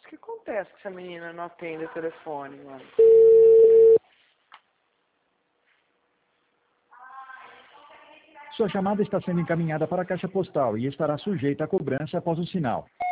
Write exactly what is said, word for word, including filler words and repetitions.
que acontece que essa menina não atende o telefone, mano? Sua chamada está sendo encaminhada para a caixa postal e estará sujeita a cobrança após o sinal.